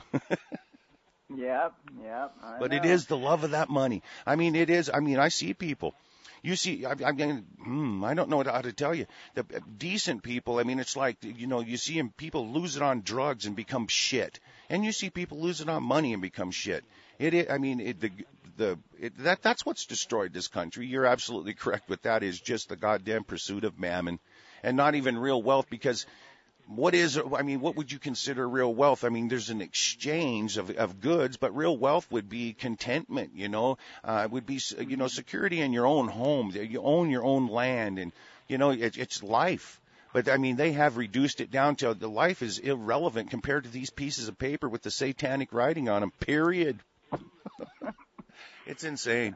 Yep, yep. I but know. It is the love of that money. I mean, it is. I mean, I see people. You see, I, I mean, hmm, I don't know how to tell you. The decent people, I mean, it's like, you know, you see them, people lose it on drugs and become shit. And you see people lose it on money and become shit. It, it I mean, it, the, the, it, that, that's what's destroyed this country. You're absolutely correct with that, is just the goddamn pursuit of mammon and not even real wealth, because what is, I mean, what would you consider real wealth? I mean, there's an exchange of, of goods, but real wealth would be contentment, you know, uh, it would be, you know, security in your own home. You own your own land, and, you know, it, it's life. But, I mean, they have reduced it down to the life is irrelevant compared to these pieces of paper with the satanic writing on them, period. It's insane.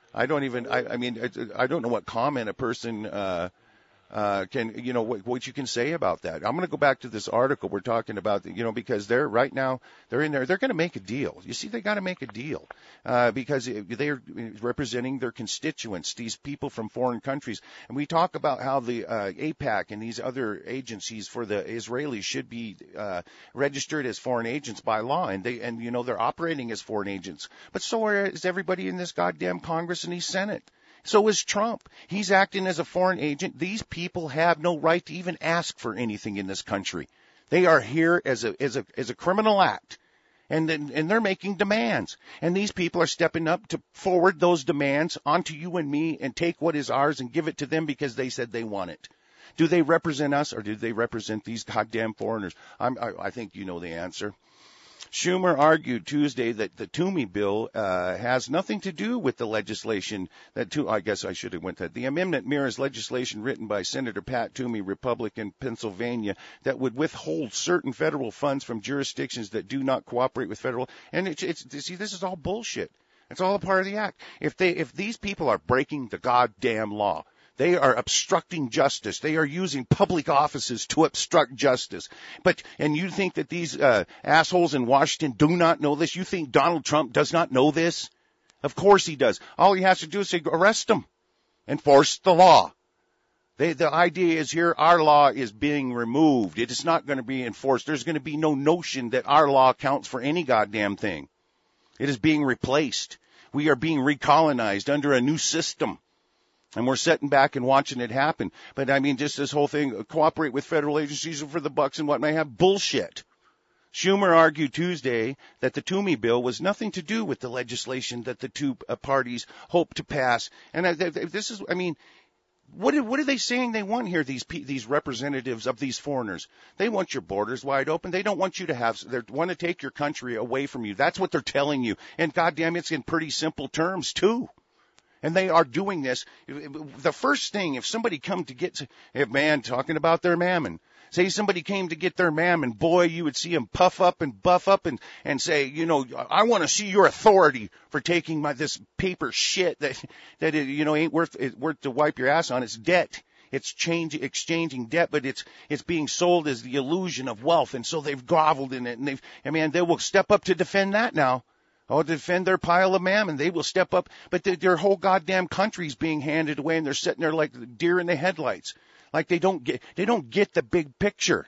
I don't even, I, I mean, I, I don't know what comment a person, uh, uh, can, you know, what, what you can say about that. I'm going to go back to this article we're talking about, you know, because they're right now, they're in there, they're going to make a deal. You see, they got to make a deal, uh, because they're representing their constituents, these people from foreign countries. And we talk about how the, uh, AIPAC and these other agencies for the Israelis should be, uh, registered as foreign agents by law. And they, and, you know, they're operating as foreign agents. But so is everybody in this goddamn Congress and the Senate. So is Trump. He's acting as a foreign agent. These people have no right to even ask for anything in this country. They are here as a as a as a criminal act, and and they're making demands. And these people are stepping up to forward those demands onto you and me and take what is ours and give it to them because they said they want it. Do they represent us or do they represent these goddamn foreigners? I'm, I, I think you know the answer. Schumer argued Tuesday that the Toomey bill uh, has nothing to do with the legislation that, to, I guess I should have went that. The amendment mirrors legislation written by Senator Pat Toomey, Republican, Pennsylvania, that would withhold certain federal funds from jurisdictions that do not cooperate with federal. And it's, it's see, this is all bullshit. It's all a part of the act. If they, if these people are breaking the goddamn law, they are obstructing justice. They are using public offices to obstruct justice. But, and you think that these uh, assholes in Washington do not know this? You think Donald Trump does not know this? Of course he does. All he has to do is say, arrest them. Enforce the law. They, the idea is here, our law is being removed. It is not going to be enforced. There's going to be no notion that our law counts for any goddamn thing. It is being replaced. We are being recolonized under a new system. And we're sitting back and watching it happen. But, I mean, just this whole thing, cooperate with federal agencies for the bucks and what may have, bullshit. Schumer argued Tuesday that the Toomey bill was nothing to do with the legislation that the two uh, parties hope to pass. And uh, this is, I mean, what are, what are they saying they want here, these these representatives of these foreigners? They want your borders wide open. They don't want you to have, they want to take your country away from you. That's what they're telling you. And, goddamn, it's in pretty simple terms, too. And they are doing this. The first thing, if somebody come to get, if man talking about their mammon, say somebody came to get their mammon, boy, you would see him puff up and buff up and, and say, you know, I want to see your authority for taking my, this paper shit that, that, it, you know, ain't worth, it, worth to wipe your ass on. It's debt. It's change, exchanging debt, but it's, it's being sold as the illusion of wealth. And so they've groveled in it and they've, I mean, they will step up to defend that now. Oh, defend their pile of mammon. They will step up. But the, their whole goddamn country's being handed away, and they're sitting there like deer in the headlights, like they don't get they don't get the big picture.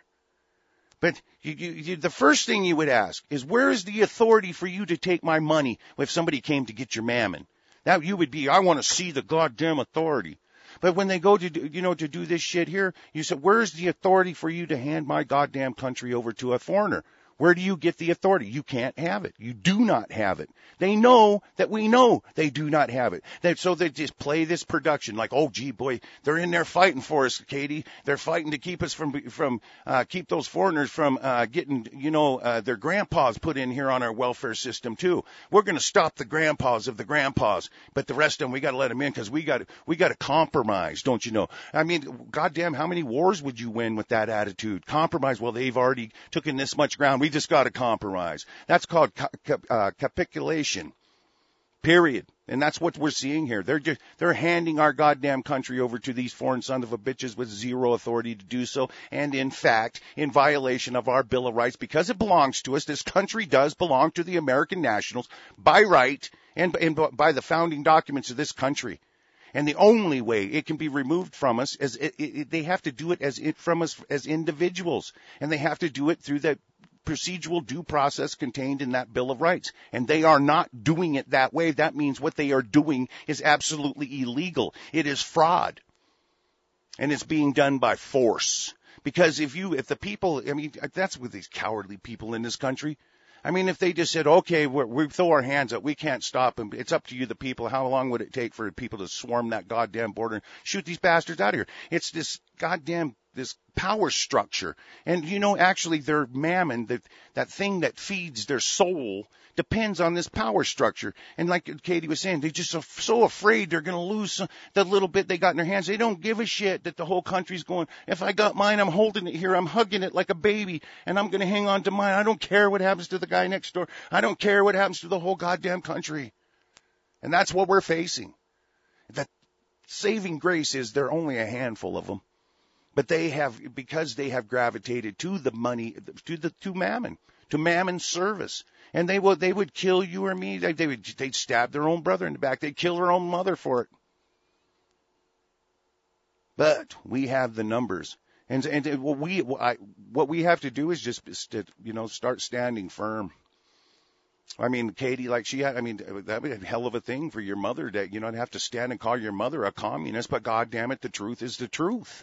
But you, you, you, the first thing you would ask is, where is the authority for you to take my money if somebody came to get your mammon? That you would be, I want to see the goddamn authority. But when they go to do, you know, to do this shit here, you said, where's the authority for you to hand my goddamn country over to a foreigner? Where do you get the authority? You can't have it. You do not have it. They know that we know they do not have it. That, so they just play this production like, oh, gee, boy, they're in there fighting for us, Katie. They're fighting to keep us from, from, uh, keep those foreigners from, uh, getting, you know, uh, their grandpas put in here on our welfare system too. We're going to stop the grandpas of the grandpas, but the rest of them, we got to let them in because we got to, we got to compromise, don't you know? I mean, goddamn, how many wars would you win with that attitude? Compromise. Well, they've already taken this much ground. We just got to compromise. That's called cap- uh, capitulation, period. And that's what we're seeing here. They're just, they're handing our goddamn country over to these foreign sons of a bitches with zero authority to do so. And in fact, in violation of our Bill of Rights, because it belongs to us, this country does belong to the American nationals by right and, and by the founding documents of this country. And the only way it can be removed from us is it, it, they have to do it as it from us as individuals, and they have to do it through the procedural due process contained in that Bill of Rights. And they are not doing it that way. That means what they are doing is absolutely illegal. It is fraud, and it's being done by force. Because if you, if the people, I mean, that's with these cowardly people in this country. I mean, if they just said, okay, we're, we throw our hands up, we can't stop them. It's up to you, the people. How long would it take for people to swarm that goddamn border and shoot these bastards out of here? It's this goddamn, this power structure. And, you know, actually their mammon, that, that thing that feeds their soul, depends on this power structure. And like Katie was saying, they're just so, so afraid they're going to lose the little bit they got in their hands. They don't give a shit that the whole country's going, if I got mine, I'm holding it here. I'm hugging it like a baby, and I'm going to hang on to mine. I don't care what happens to the guy next door. I don't care what happens to the whole goddamn country. And that's what we're facing. saving grace is there are only a handful of them. But they have, because they have gravitated to the money, to the to mammon, to mammon's service. And they would they would kill you or me. They, they would they'd stab their own brother in the back. They'd kill their own mother for it. But we have the numbers. And and what we I, what we have to do is just, you know, start standing firm. I mean, Katie, like she had, I mean, that would be a hell of a thing for your mother that, you know, to have to stand and call your mother a communist, but God damn it, the truth is the truth.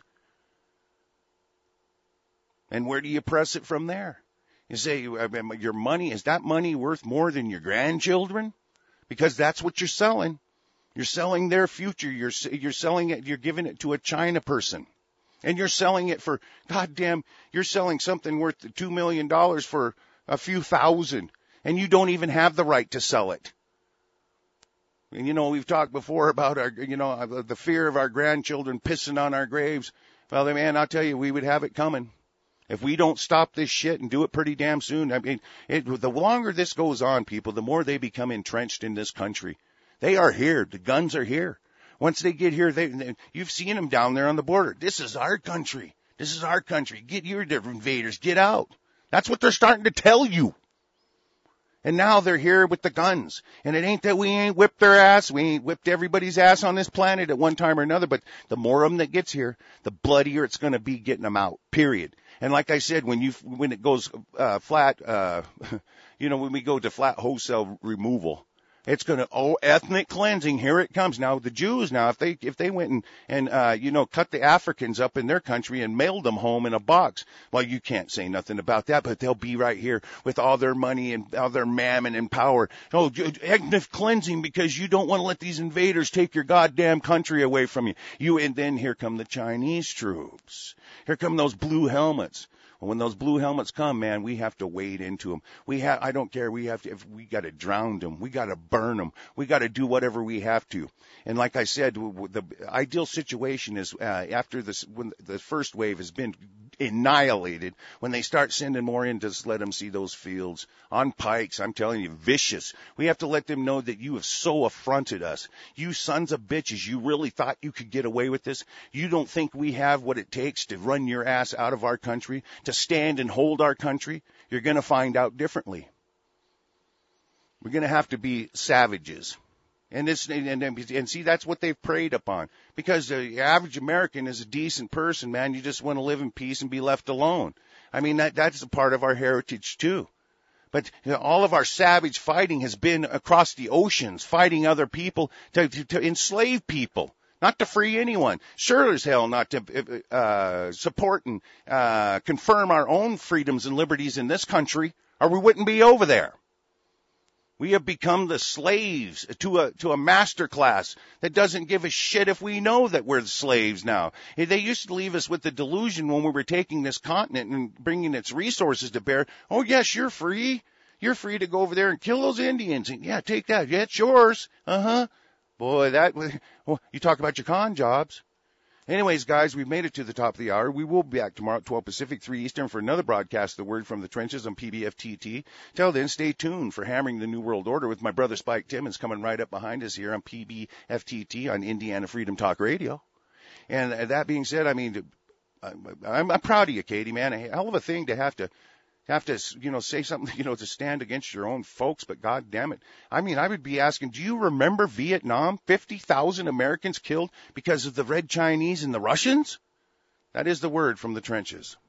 And where do you press it from there? You say, your money, is that money worth more than your grandchildren? Because that's what you're selling. You're selling their future. You're, you're selling it, you're giving it to a China person. And you're selling it for, goddamn, you're selling something worth two million dollars for a few thousand. And you don't even have the right to sell it. And, you know, we've talked before about our, you know, the fear of our grandchildren pissing on our graves. Well, man, I'll tell you, we would have it coming. If we don't stop this shit and do it pretty damn soon, I mean, it, the longer this goes on, people, the more they become entrenched in this country. They are here. The guns are here. Once they get here, they, they you've seen them down there on the border. This is our country. This is our country. Get your invaders. Get out. That's what they're starting to tell you. And now they're here with the guns. And it ain't that we ain't whipped their ass. We ain't whipped everybody's ass on this planet at one time or another. But the more of them that gets here, the bloodier it's going to be getting them out, period. And like I said, when you when it goes uh, flat, uh, you know, when we go to flat wholesale removal, it's going to, oh, ethnic cleansing, here it comes. Now, the Jews, now, if they if they went and, and uh, you know, cut the Africans up in their country and mailed them home in a box, well, you can't say nothing about that, but they'll be right here with all their money and all their mammon and power. Oh, ethnic cleansing because you don't want to let these invaders take your goddamn country away from you. You and then here come the Chinese troops. Here come those blue helmets. Well, when those blue helmets come, man, we have to wade into them. We have, I don't care. We have to, if we got to drown them. We got to burn them. We got to do whatever we have to. And like I said, the ideal situation is uh, after this, when the first wave has been annihilated, when they start sending more in, just let them see those fields on pikes. I'm telling you, vicious. We have to let them know that you have so affronted us. You sons of bitches, you really thought you could get away with this? You don't think we have what it takes to run your ass out of our country, to stand and hold our country? You're going to find out differently. We're going to have to be savages. And this, and, and, and see, that's what they've preyed upon. Because the average American is a decent person, man. You just want to live in peace and be left alone. I mean, that that's a part of our heritage, too. But you know, all of our savage fighting has been across the oceans, fighting other people to, to, to enslave people. Not to free anyone. Sure as hell not to uh, support and uh, confirm our own freedoms and liberties in this country, or we wouldn't be over there. We have become the slaves to a to a master class that doesn't give a shit if we know that we're the slaves now. They used to leave us with the delusion when we were taking this continent and bringing its resources to bear. Oh, yes, you're free. You're free to go over there and kill those Indians. And, yeah, take that. Yeah, it's yours. Uh-huh. Boy, that, well, you talk about your con jobs. Anyways, guys, we've made it to the top of the hour. We will be back tomorrow at twelve Pacific, three Eastern for another broadcast of The Word from the Trenches on P B F T T. Till then, stay tuned for Hammering the New World Order with my brother Spike Timmons coming right up behind us here on P B F T T on Indiana Freedom Talk Radio. And that being said, I mean, I'm, I'm proud of you, Katie, man. A hell of a thing to have to have to, you know, say something, you know, to stand against your own folks, but God damn it. I mean, I would be asking, do you remember Vietnam? fifty thousand Americans killed because of the Red Chinese and the Russians? That is the Word from the Trenches.